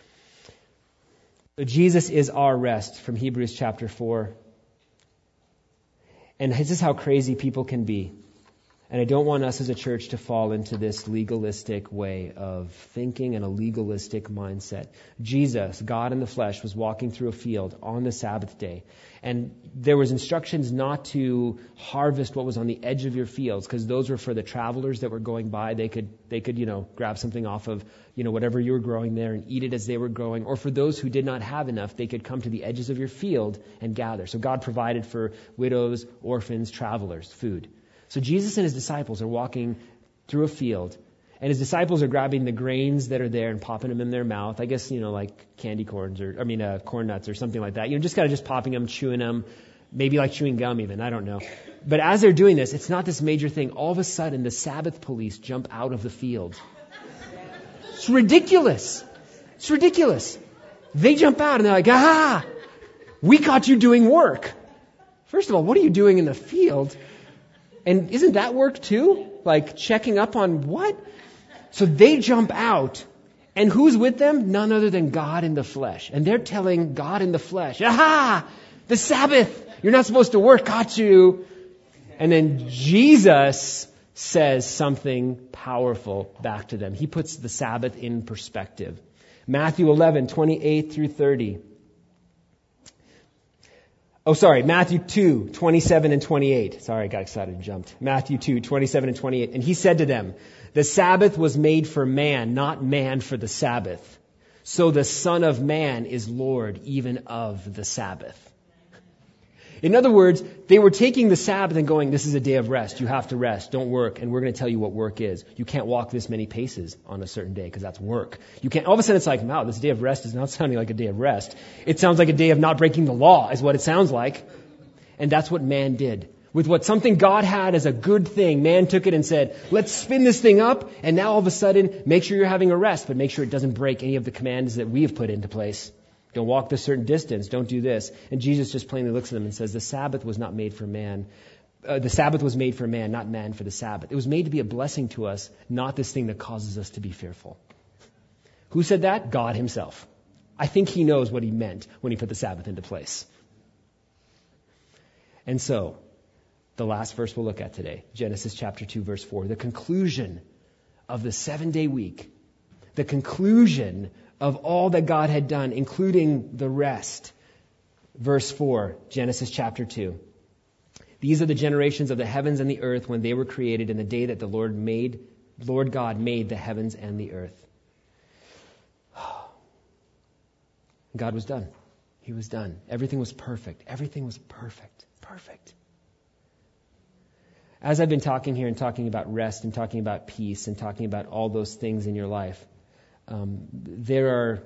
So Jesus is our rest from Hebrews chapter 4. And this is how crazy people can be. And I don't want us as a church to fall into this legalistic way of thinking and a legalistic mindset. Jesus, God in the flesh, was walking through a field on the Sabbath day. And there was instructions not to harvest what was on the edge of your fields, because those were for the travelers that were going by. They could grab something off of, whatever you were growing there and eat it as they were growing. Or for those who did not have enough, they could come to the edges of your field and gather. So God provided for widows, orphans, travelers, food. So Jesus and his disciples are walking through a field, and his disciples are grabbing the grains that are there and popping them in their mouth. I guess, like candy corns corn nuts or something like that. Just kind of just popping them, chewing them, maybe like chewing gum even. I don't know. But as they're doing this, it's not this major thing. All of a sudden, the Sabbath police jump out of the field. It's ridiculous. It's ridiculous. They jump out and they're like, "Ah, we caught you doing work." First of all, what are you doing in the field? And isn't that work too? Like checking up on what? So they jump out. And who's with them? None other than God in the flesh. And they're telling God in the flesh, "Aha! The Sabbath! You're not supposed to work, got you!" And then Jesus says something powerful back to them. He puts the Sabbath in perspective. Matthew 11, 28 through 30. Matthew 2, 27 and 28. Sorry, I got excited and jumped. Matthew 2, 27 and 28. And he said to them, "The Sabbath was made for man, not man for the Sabbath. So the Son of Man is Lord even of the Sabbath." In other words, they were taking the Sabbath and going, "This is a day of rest. You have to rest. Don't work. And we're going to tell you what work is. You can't walk this many paces on a certain day because that's work. You can't." All of a sudden it's like, wow, this day of rest is not sounding like a day of rest. It sounds like a day of not breaking the law is what it sounds like. And that's what man did. With what something God had as a good thing, man took it and said, "Let's spin this thing up. And now all of a sudden, make sure you're having a rest, but make sure it doesn't break any of the commands that we have put into place. Don't walk this certain distance. Don't do this." And Jesus just plainly looks at them and says, the Sabbath was not made for man. The Sabbath was made for man, not man for the Sabbath. It was made to be a blessing to us, not this thing that causes us to be fearful. Who said that? God himself. I think he knows what he meant when he put the Sabbath into place. And so, the last verse we'll look at today, Genesis chapter 2, verse 4, the conclusion of the 7-day week, the conclusion of all that God had done, including the rest. Verse 4, Genesis chapter 2. "These are the generations of the heavens and the earth when they were created in the day that the Lord God made the heavens and the earth." God was done. He was done. Everything was perfect. Everything was perfect. Perfect. As I've been talking here and talking about rest and talking about peace and talking about all those things in your life, there's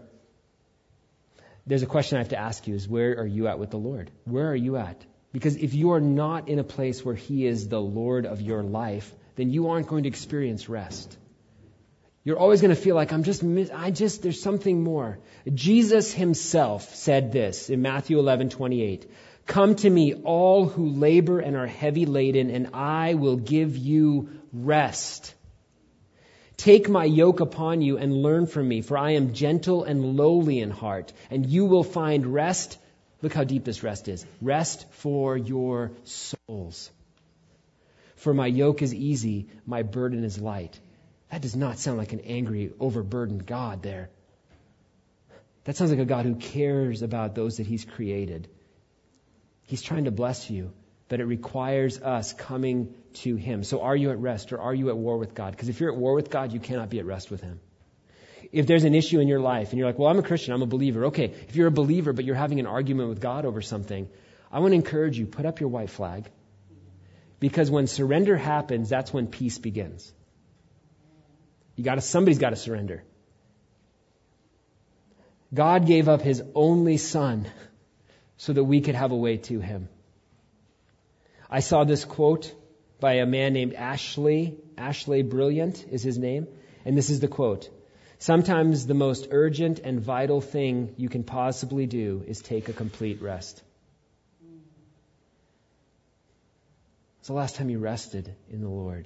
a question I have to ask you is, where are you at with the Lord? Where are you at? Because if you are not in a place where he is the Lord of your life, then you aren't going to experience rest. You're always going to feel like, there's something more. Jesus himself said this in Matthew 11:28. "Come to me, all who labor and are heavy laden, and I will give you rest. Take my yoke upon you and learn from me, for I am gentle and lowly in heart, and you will find rest." Look how deep this rest is. "Rest for your souls. For my yoke is easy, my burden is light." That does not sound like an angry, overburdened God there. That sounds like a God who cares about those that he's created. He's trying to bless you, but it requires us coming to him. So are you at rest, or are you at war with God? Because if you're at war with God, you cannot be at rest with him. If there's an issue in your life and you're like, "Well, I'm a Christian, I'm a believer." Okay, if you're a believer but you're having an argument with God over something, I want to encourage you, put up your white flag. Because when surrender happens, that's when peace begins. Somebody's got to surrender. God gave up his only son so that we could have a way to him. I saw this quote by a man named Ashley Brilliant is his name. And this is the quote: "Sometimes the most urgent and vital thing you can possibly do is take a complete rest." It's the last time you rested in the Lord.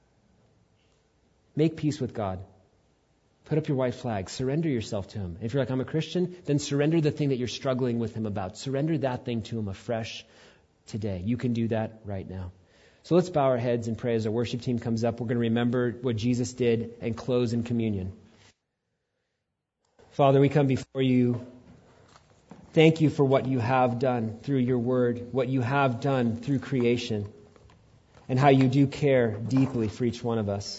Make peace with God. Put up your white flag. Surrender yourself to him. If you're like, "I'm a Christian," then surrender the thing that you're struggling with him about. Surrender that thing to him afresh today. You can do that right now. So let's bow our heads and pray as our worship team comes up. We're going to remember what Jesus did and close in communion. Father, we come before you. Thank you for what you have done through your word, what you have done through creation, and how you do care deeply for each one of us.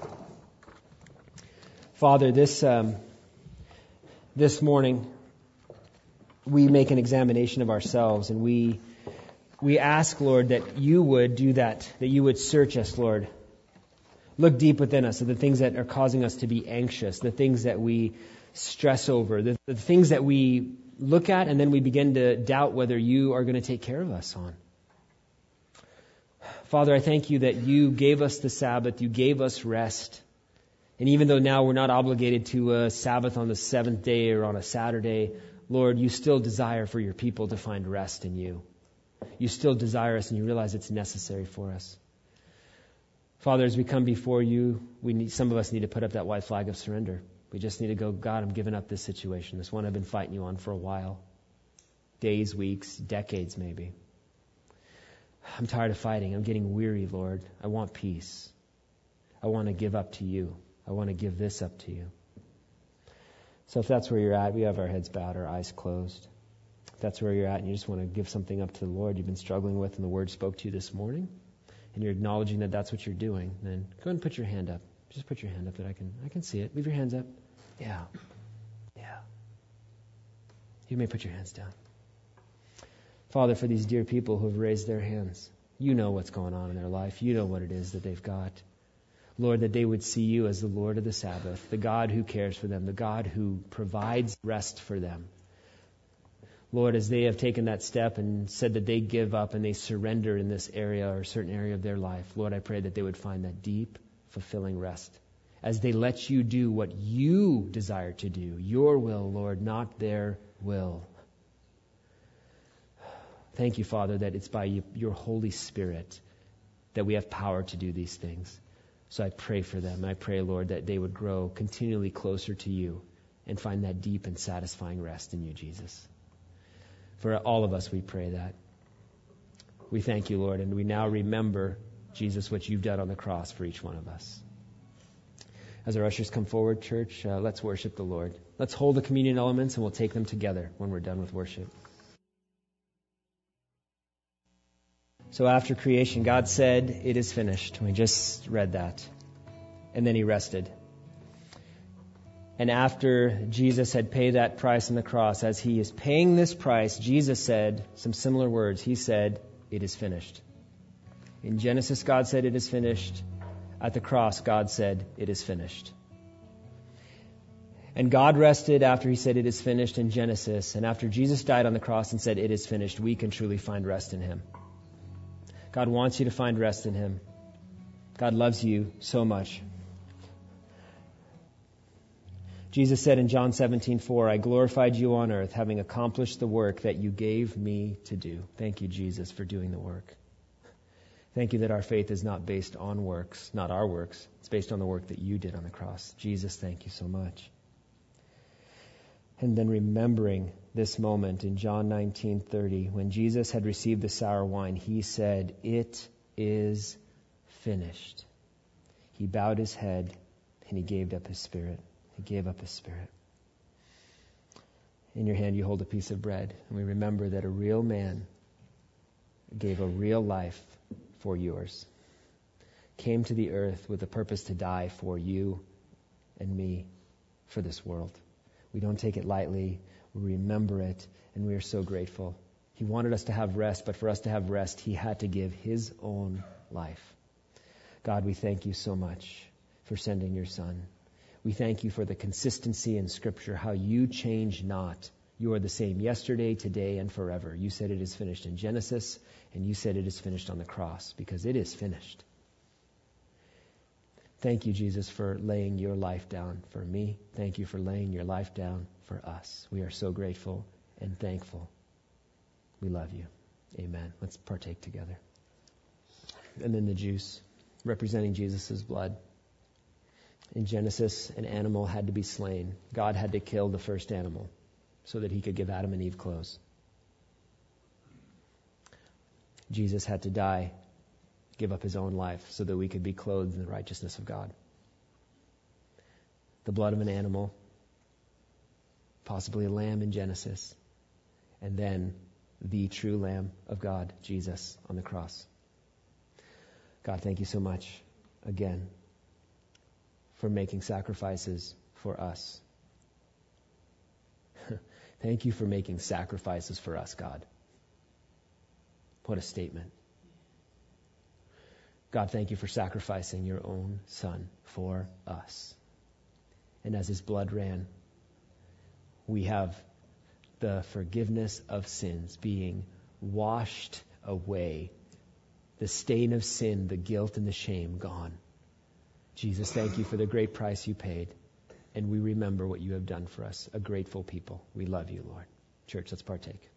Father, this morning, we make an examination of ourselves, and we ask, Lord, that you would do that you would search us, Lord. Look deep within us at the things that are causing us to be anxious, the things that we stress over, the things that we look at and then we begin to doubt whether you are going to take care of us on. Father, I thank you that you gave us the Sabbath, you gave us rest. And even though now we're not obligated to a Sabbath on the seventh day or on a Saturday, Lord, you still desire for your people to find rest in you. You still desire us and you realize it's necessary for us. Father, as we come before you, some of us need to put up that white flag of surrender. We just need to go, God, I'm giving up this situation. This one I've been fighting you on for a while. Days, weeks, decades maybe. I'm tired of fighting. I'm getting weary, Lord. I want peace. I want to give up to you. I want to give this up to you. So if that's where you're at, we have our heads bowed, our eyes closed. If that's where you're at and you just want to give something up to the Lord you've been struggling with and the Word spoke to you this morning, and you're acknowledging that that's what you're doing, then go ahead and put your hand up. Just put your hand up that I can see it. Leave your hands up. Yeah. You may put your hands down. Father, for these dear people who have raised their hands, you know what's going on in their life. You know what it is that they've got. Lord, that they would see you as the Lord of the Sabbath, the God who cares for them, the God who provides rest for them. Lord, as they have taken that step and said that they give up and they surrender in this area or a certain area of their life, Lord, I pray that they would find that deep, fulfilling rest as they let you do what you desire to do, your will, Lord, not their will. Thank you, Father, that it's by your Holy Spirit that we have power to do these things. So I pray for them. I pray, Lord, that they would grow continually closer to you and find that deep and satisfying rest in you, Jesus. For all of us, we pray that. We thank you, Lord, and we now remember, Jesus, what you've done on the cross for each one of us. As our ushers come forward, church, let's worship the Lord. Let's hold the communion elements and we'll take them together when we're done with worship. So after creation, God said, "It is finished." We just read that. And then he rested. And after Jesus had paid that price on the cross, as he is paying this price, Jesus said some similar words. He said, "It is finished." In Genesis, God said, "It is finished." At the cross, God said, "It is finished." And God rested after he said, "It is finished" in Genesis. And after Jesus died on the cross and said, "It is finished," we can truly find rest in him. God wants you to find rest in him. God loves you so much. Jesus said in John 17:4, "I glorified you on earth, having accomplished the work that you gave me to do." Thank you, Jesus, for doing the work. Thank you that our faith is not based on works, not our works. It's based on the work that you did on the cross. Jesus, thank you so much. And then remembering this moment in John 19:30, when Jesus had received the sour wine, he said, "It is finished." He bowed his head and he gave up his spirit. He gave up his spirit. In your hand you hold a piece of bread, and we remember that a real man gave a real life for yours, came to the earth with a purpose to die for you and me, for this world. We don't take it lightly. We remember it, and we are so grateful. He wanted us to have rest, but for us to have rest, he had to give his own life. God, we thank you so much for sending your Son. We thank you for the consistency in Scripture, how you change not. You are the same yesterday, today, and forever. You said it is finished in Genesis, and you said it is finished on the cross, because it is finished. Thank you, Jesus, for laying your life down for me. Thank you for laying your life down for us. We are so grateful and thankful. We love you. Amen. Let's partake together. And then the juice, representing Jesus' blood. In Genesis, an animal had to be slain. God had to kill the first animal so that he could give Adam and Eve clothes. Jesus had to die, give up his own life so that we could be clothed in the righteousness of God. The blood of an animal, possibly a lamb in Genesis, and then the true Lamb of God, Jesus, on the cross. God, thank you so much again for making sacrifices for us. Thank you for making sacrifices for us, God. What a statement. God, thank you for sacrificing your own Son for us. And as his blood ran, we have the forgiveness of sins being washed away. The stain of sin, the guilt and the shame gone. Jesus, thank you for the great price you paid. And we remember what you have done for us, a grateful people. We love you, Lord. Church, let's partake.